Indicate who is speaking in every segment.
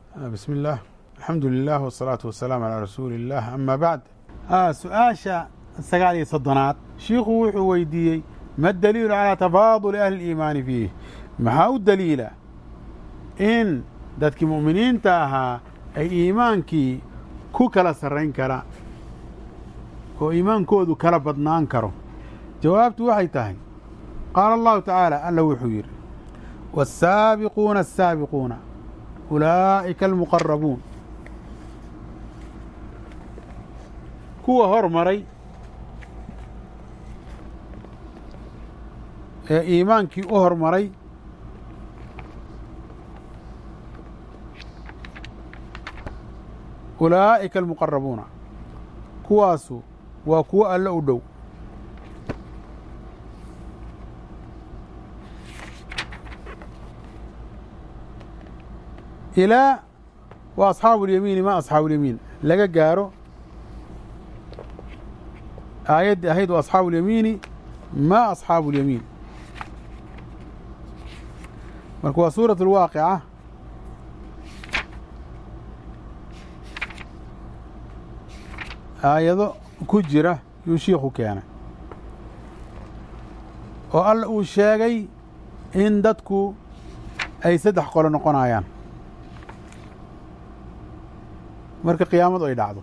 Speaker 1: بسم الله الحمد لله والصلاة والسلام على رسول الله أما بعد سؤاشا السقالي صدنات شيخو وحو ويديي ما الدليل على تفاضل أهل الإيمان فيه محاو الدليل إن دادك مؤمنين تاها أي إيمانكي كو كلا سرين كلا كو إيمان كودو كلا بدنان كرو جوابت وحي تاهي قال الله تعالى ألا وحوير والسابقون السابقون أولئك المقربون كو هرمري إيمانكي أهرمري أولئك المقربون كواسو وكو ألا أدو إلى وأصحاب اليمين ما أصحاب اليمين لقى قارو آيات أهيد وأصحاب اليمين ما أصحاب اليمين مركوا سورة الواقعة آيات كجرة يشيخ كان وقال الشاقي إن دتكو أي سدح قول نقون آيان marka qiyaamadu ay dhacdo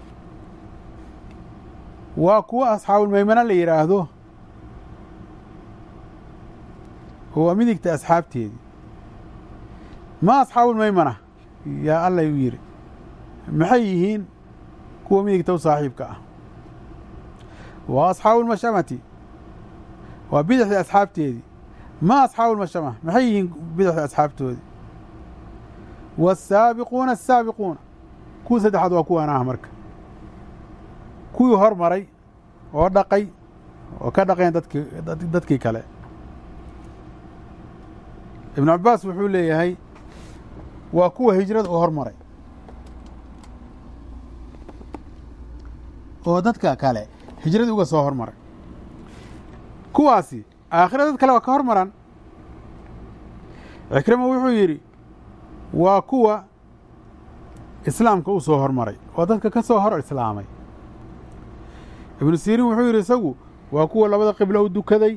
Speaker 1: waa kuwa asxaabul maymana la yiraahdo huwa midigta asxaabteedii ma asxaabul maymana yaa alla yiri maxay yihiin kuwa midigta u saaxiibka ah waa asxaabul mashamati waa bidixda asxaabteedii ma asxaabul mashama maxay yihiin bidixda asxaabtoodii والسابقون السابقون كو سدحد waa kuwanaah marka kuwii hormaray oo dhaqay oo ka dhaqeen dadkii kale ibn Abbas wuxuu leeyahay waa kuwa hijrada oo hormaray oo dadka kale hijrada uga soo hormaray kuwaasi aakhirada dad kale waa ka hormaran Ikrima wuxuu yiri waa kuwa islaamka u soo hormaray oo dadka ka soo hor islaamay ibn Sirin wuxuu yiri isagu waa kuwa labada qiblo u dukaday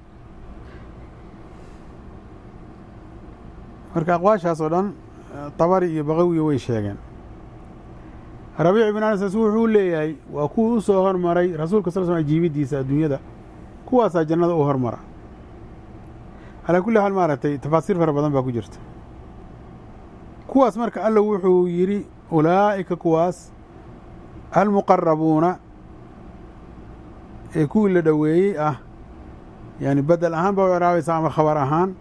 Speaker 1: marka aqwaashaas oo dhan Tabari iyo Baqawi way sheegeen Rabi' ibn Anas wuxuu leeyahay waa kuwa u soo hormaray rasuulka sallallahu alayhi wasallam jiibidiisa adduunyada kuwaas jannada u hormara ala kulli hal maaratay tafaasiir fara badan baa ku jirta kuwaas marka alla wuxuu yiri أولئك كواس المقربون يكون لدوي يعني بدل أهان بوعراوي سامر خبر أهان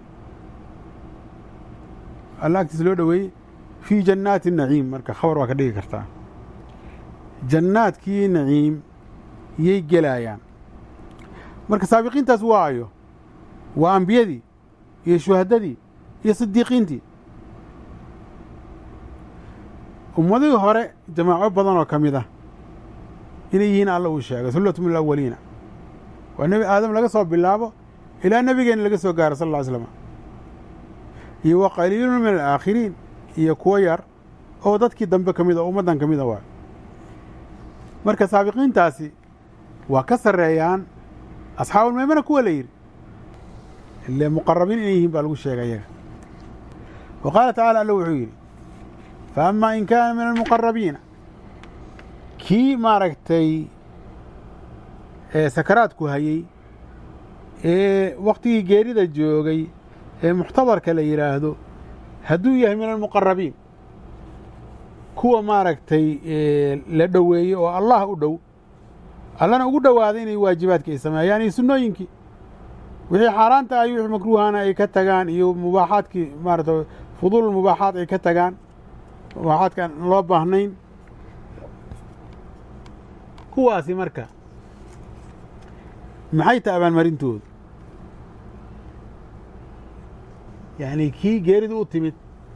Speaker 1: الله تسلو دوي في جنات النعيم مركا خبر وكدي كرتا جنات كي نعيم يجلايان مركا سابقين تسواعيو وأنبيدي يشهددي يصديقينتي ummadii hore jamaaco badan oo kamid ah inay yihiin alla uu sheegay sullatul min awwalina wa nabi aadam laga soo bilaabo ilaa nabigeena laga soo gaaro sallallahu alayhi wasallam iyo wa qaliilun min al-aakhirin iyo kuwa yar oo dadkii dambe kamid ah ummadan kamid ah waa marka saabiqiintaasi waa ka sareeyaan asxaabul maymana kuwa la yiri ilaa muqarrabiin inay yihiin baa lagu sheegay iyaga وقال تعالى الله وحيري فأما إن كان من المقربين كي ماركتي سكراتكو هاي وقتي جيريدا جوغي محتضر كلا يراهدو هدوية من المقربين كو ماركتي لدوي والله أدو الله أدو هذين واجباتك إسماء يعني سنوينك وهي حارانتا أيوه مكروهانا أي كتغان أيوه مباحاتك مارتو فضول المباحات أي كتغان waxaad kan loo baahnayn kuwaasi marka maxay taabaan marintooda yani kii geeridu u timid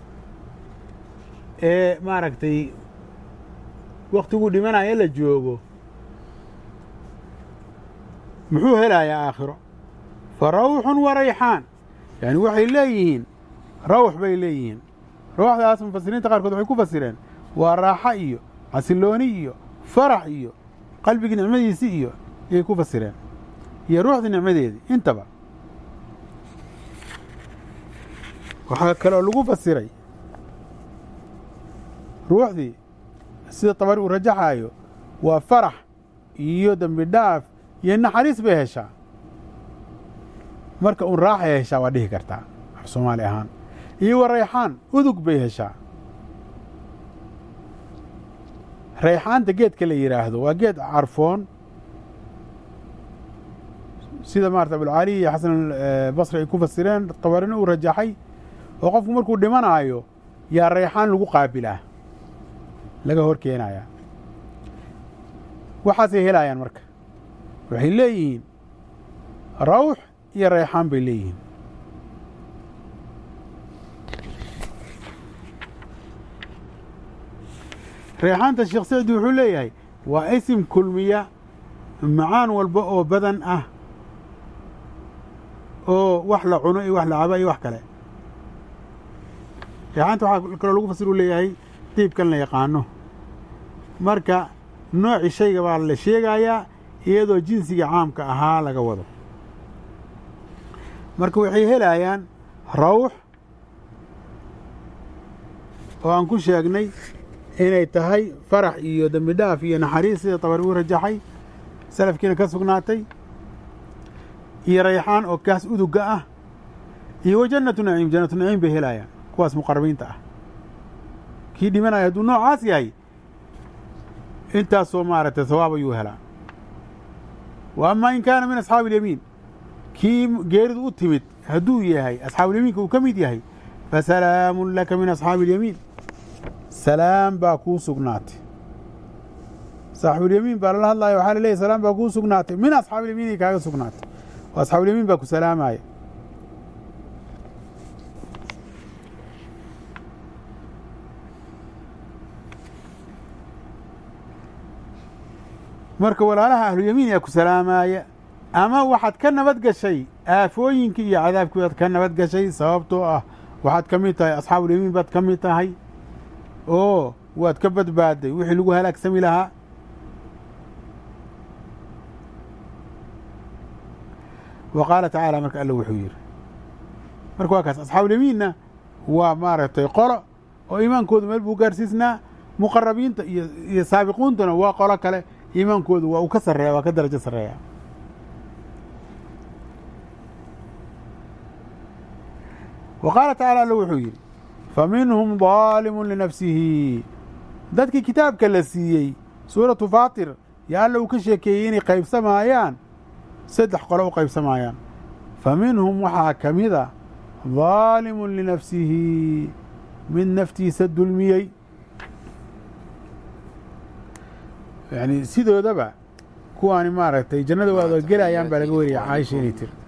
Speaker 1: ee maaragtay waqtigu dhimanaya la joogo muxuu helayaa aakhiro farawxun wa rayxaan yani waxay leeyihiin rawx bay leeyihiin ruuxdaas mufasiriinta qaarkood waxay ku fasireen waa raaxo iyo xasilooni iyo farax iyo qalbigii nicmadiisii iyo ayay ku fasireen iyo ruuxdii nicmadeedii intaba. waxaa kaloo lagu fasiray ruuxdii sida Tabari uu rajaxaayo waa farax iyo dembi dhaaf iyo naxariis bay heshaa. marka un raaxay heshaa waa dhihi kartaa af Soomaali ahaan, iyo wa rayxaan udug bay heshaa. rayxaanta geedka la yidhaahdo waa geed carfoon sida maarata abulcaali iyo xasan albasri ay ku fasireen, Tabarina uu rajaxay, oo qofku markuu dhimanaayo yaa rayxaan lagu qaabilaa laga hor keenayaa. waxaasay helayaan marka waxay leeyihiin rawx iyo rayxaan bay leeyihiin. rayxaanta sheekh sacdi wuxuu leeyahay waa isim kulmiya macaan walba oo badan ah oo wax la cuno iyo wax la cabo iyo wax kale. rayxaanta waxaa kaloo lagu fasir uu leeyahay diibkan la yaqaano. marka noocii shayga baa la sheegayaa iyadoo jinsiga caamka ahaa laga wado. marka waxay helayaan rawx oo aan ku sheegnay inay tahay farax iyo dembi dhaaf iyo naxariis sida Tabari uu rajaxay, salafkiina ka sugnaatay, iyo rayxaan oo kaas uduga ah, iyo wa jannatu naciim, jannatu naciim bay helayaan kuwaas muqarabiinta ah. kii dhimanaya hadduu noocaas yahay intaasoo maaragtay sawaab ayuu helaa. wa amaa in kaana min asxaabi ilyamiin, kii geeridu u timid hadduu yahay asxaabulyamiinka uu ka mid yahay, fasalaamun laka min asxaabi ilyamiin, salaam baa kuu sugnaatay. saaxibulyamiin baa lala hadlaya, waxaa la leeyahy salaam baa kuu sugnaatay, min asxaabilyamiinay kaaga sugnaatay, oo asxaabulyamiin baa ku salaamaya. marka walaalaha ahlulyamiin yaa ku salaamaaya, ama waxaad ka nabad gashay aafooyinkii iyo cadaabkii baad ka nabad gashay, sababtoo ah waxaad ka mid tahay asxaabulyamiin baad ka mid tahay oo waad ka badbaadday wixii lagu halaagsami lahaa. wa qaala tacaala marka alla wuxuu yidhi, marka waa kaas asxaabulyamiinna waa maaragtay qolo oo iimaankoodu meel buu gaarsiisnaa, muqarabiinta iyo saabiquuntuna waa qolo kale, iimaankoodu waa uu ka sarreeya, waa ka darajo sarreeya. wa qaala tacaala alla wuxuu yidhi, faminhum daalimun linafsihi, dadkii kitaabka la siiyey suuratu faatir yaa alla uu ka sheekeeyey inay qaybsamaayaan 3 qolo u qaybsamaayaan. faminhum waxaa ka mida daalimun linafsihi, mid naftiisa dulmiyey. yani sidoodaba kuwaani maaragtay jannada waada gelayaan baa laga weriyay caaisha inay tiri.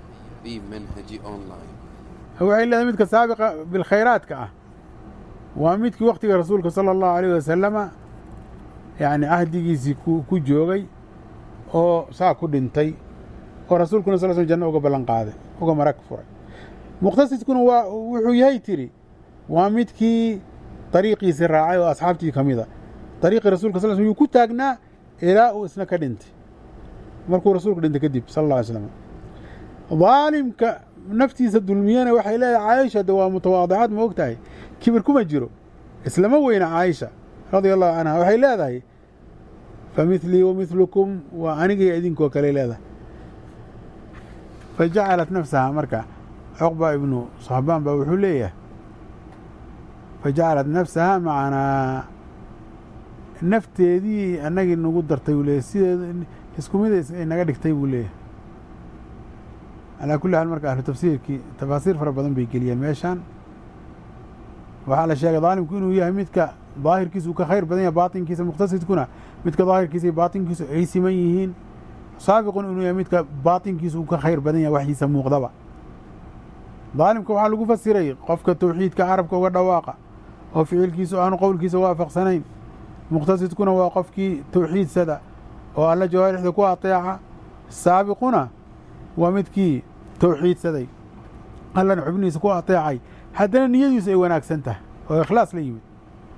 Speaker 1: waxay leedahay midka saabiqa bilkhayraadka ah waa midkii waktiga rasuulka sala allahu alayh wasalama yani ahdigiisii ku joogay oo saa ku dhintay, oo rasuulkuna sal janno uga ballan qaaday, uga marag furay. muqtasidkuna wuxuu yahay tiri waa midkii dariiqiisii raacay oo asxaabtii ka mida. dariiqii rasuulka sal yuu ku taagnaa ilaa uu isna ka dhintay, markuu rasuulku dhintay kadib sal alla alay slam. daalimka naftiisa dulmiyana waxay leedahay caaisha de waa mutawaadicad, ma og tahay, kibir kuma jiro, islama weyna caaisha radia allahu canha. waxay leedahay familii wa milukum, waa anigii idinkoo kale leedahay. fajacalat nafsaha, marka cuqba ibnu saxbaan baa wuxuu leeyahay fajacalat nafsaha macanaa nafteedii annagii nagu dartay buu leeyahy, sideed isku mid ay naga dhigtay buu leeyahay. calaa kulli xaal marka ahlu tafsiirkii tafaasiir fara badan bay geliyeen meeshaan. waxaa la sheegay daalimku inuu yahay midka daahirkiisa uu ka khayr badan yahay baatinkiisa, muqtasidkuna midka daahirkiisa iyo baatinkiisu ay siman yihiin, saabiqun inuu yahay midka baatinkiisa uu ka khayr badan yahay waxdiisa muuqdaba. daalimka waxaa lagu fasiray qofka tawxiidka carabka uga dhawaaqa oo ficilkiisu aanu qowlkiisa waafaqsanayn. muqtasidkuna waa qofkii tawxiidsada oo alla jawaarixda ku ateeca. saabiquna waa midkii tawxiidsaday allana xubnihiisa ku ateecay, haddana niyadiisu ay wanaagsan tahay oo ikhlaas la yimid.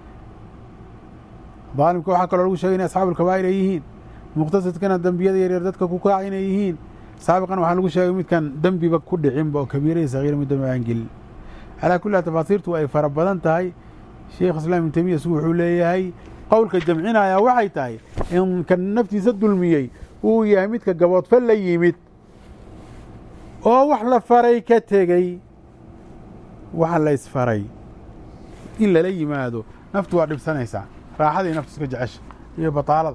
Speaker 1: daalimka waxaa kaloo lagu sheegay inay asxaabulkabaa'ir ay yihiin, muqtasidkana dembiyada yaryar dadka ku kaac inay yihiin, saabiqan waxaa lagu sheegay midkan dembiba ku dhicinba oo kabiira iyo sagiira midaba aan gelin. calaa kulli haal tafaasiirtu ay fara badan tahay. sheekh islaam ibn taymiya su wuxuu leeyahay qowlka jamcinaya waxay tahay in kan naftiisa dulmiyey uu yahay midka gaboodfal la yimid oo wax la faray ka tegey. waxa la isfaray in lala yimaado naftu waa dhibsanaysaa, raaxadii naftu iska jecesha iyo bataalada.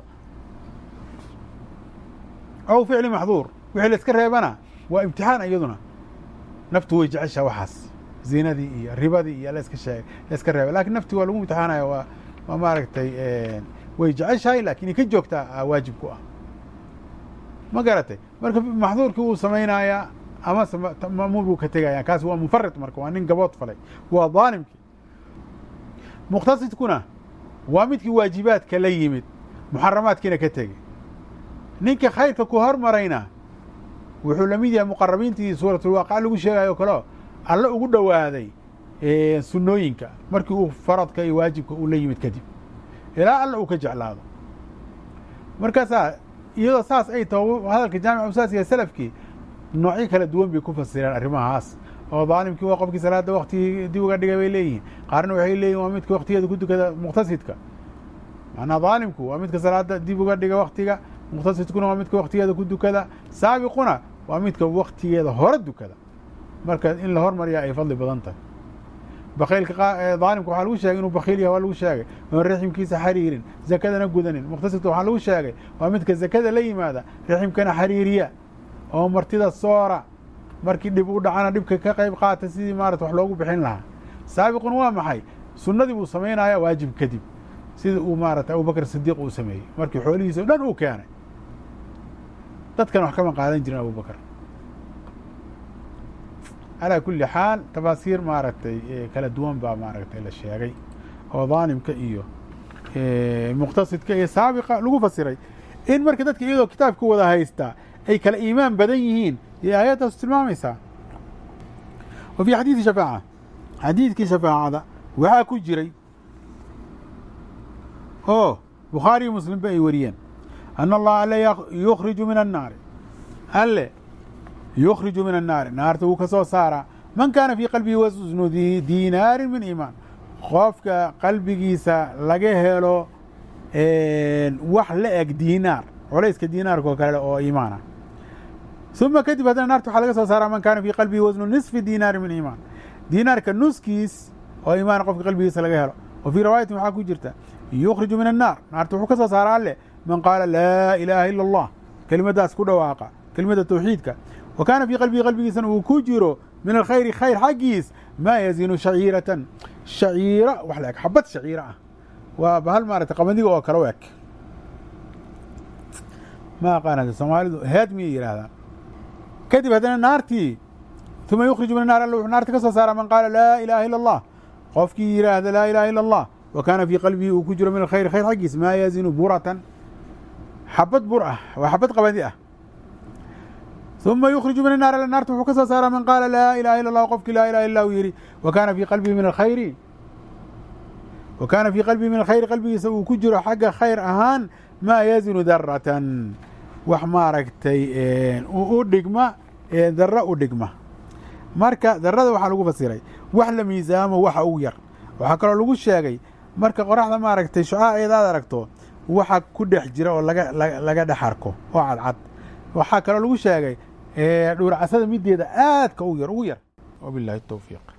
Speaker 1: aw ficli maxduur wixii la iska reebana waa imtixaan iyaduna, naftu way jeceshaa waxaas, zinadii iyo ribadii iyo la iska reeba, lakin nafti waa lagu imtixaanaya, waa maaragtay way jeceshahay lakin ka joogtaa waajib ku ah, ma garatay. marka maxduurkii wuu samaynayaa ama ma'muur buu ka tegaya, kaas waa munfarid, marka waa nin gabood falay, waa daalimkii. muqtasidkuna waa midkii waajibaadka la yimid, muxaramaadkiina ka tegey. ninka khayrka ku hormarayna wuxuu la mid yahay muqarabiintii suuratulwaaqica lagu sheegayo o kaleo alle ugu dhowaaday sunnooyinka markii uu faradka iyo waajibka uu la yimid kadib, ilaa alle uu ka jeclaado. markaasaa iyadoo saas ay taho hadalka jaamic usaasiga salafkii noocyo kala duwan bay ku fasireen arrimahaas. oo daalimkii waa qofkii salaada waktigii dib uga dhigay bay leeyihiin, qaarna waxay leeyihin waa midka waktigeeda ku dukada muqtasidka. macnaa daalimku waa midka salaada dib uga dhiga waktiga, muqtasidkuna waa midka waktigeeda ku dukada, saabiquna waa midka waktigeeda hore dukada. marka in la hormariyaa ay fadli badan tahay. bakiilka daalimka waxaa lagu sheegay inuu bakiil yahay, waa lagu sheegay oon raximkiisa xariirin, zakadana gudanin. muqtasidka waxaa lagu sheegay waa midka zakada la yimaada, raximkana xariiriya oo martida soora, markii dhib u dhacana dhibka ka qayb qaata sidii maarata wax loogu bixin lahaa. saabiqun waa maxay? sunnadii buu samaynaya waajib kadib, sida uu maarata abubakr sidiiq uu sameeyey markii xoolihiisa o dhan uu keenay. dadkan wax kama qaadan jirin abubakr. calaa kulli xaal tafaasiir maaragtay kala duwan baa maaragtay la sheegay oo daalimka iyo muqtasidka iyo saabiqa lagu fasiray, in marka dadka iyadoo kitaabka wada haystaa ay kala iimaan badan yihiin iyo aayaddaas tilmaamaysaa. wa fii xadiidi shafaaca, xadiidkii shafaacada waxaa ku jiray oo bukhaariyo muslimba ay wariyeen, ana allaha alle yukhriju min annaari, alle yukhriju min annaari, naarta wuu ka soo saaraa man kaana fii qalbihi wasnu diinaarin min iimaan, qofka qalbigiisa laga helo wax la eg diinaar, colayska diinaarka oo kale oo iimaana. uma kadib haddana naarta waxaa laga soo saaraa man kaana fii qalbihi wasnu nisfi diinaari min iimaan, diinaarka nuskiis oo iimaana qofka qalbigiisa laga helo. wa fii riwaayatin waxaa ku jirta yukhriju min annaar, naarta wuxuu ka soo saaraa alle man qaala laa ilaaha ila allah, kelimadaas ku dhawaaqa, kelimada tawxiidka. wa kaana fii qalbihi qalbigiisana uu ku jiro min alkhayri khayr xaggiis maa yazinu shaciiratan, shaciira wax la eg, xabad shaciira ah, waa bahal maarata qamadiga oo kale u eg. ma aqaanada soomaalidu heed miyay yidhaahdaan. kadib haddana naartii uma yukhriju min annaar, alla wuxuu naarta ka soo saaraa man qaala laa ilaaha ila allah, qofkii yidhaahda laa ilaha ila allah, wa kaana fii qalbihi uu ku jiro min alkhayri khayr xaggiis maa yazinu buratan, xabad bur ah, waa xabad qamadi ah. uma yukhriju min annaar, alla naarta wuxuu ka soo saaraa man qaala laa ilaha ila allah, qofkii laa ilaha illa uu yidhi, wa kaana fii qalbihi min alkhayri, wa kaana fii qalbihi min alkhayri, qalbigiisa uu ku jiro xagga khayr ahaan maa yazinu daratan, wax maaragtay u dhigma, dara u dhigma. marka darada waxaa lagu fasiray wax la miisaamo waxa ugu yar. waxaa kaloo lagu sheegay marka qoraxda maaragtay shucaaceeda aad aragto waxa ku dhex jira oo laga dhex arko oo cadcad. waxaa kaloo lagu sheegay dhuurcasada mideeda aadka ugu yar. wabillahi tawfiiq.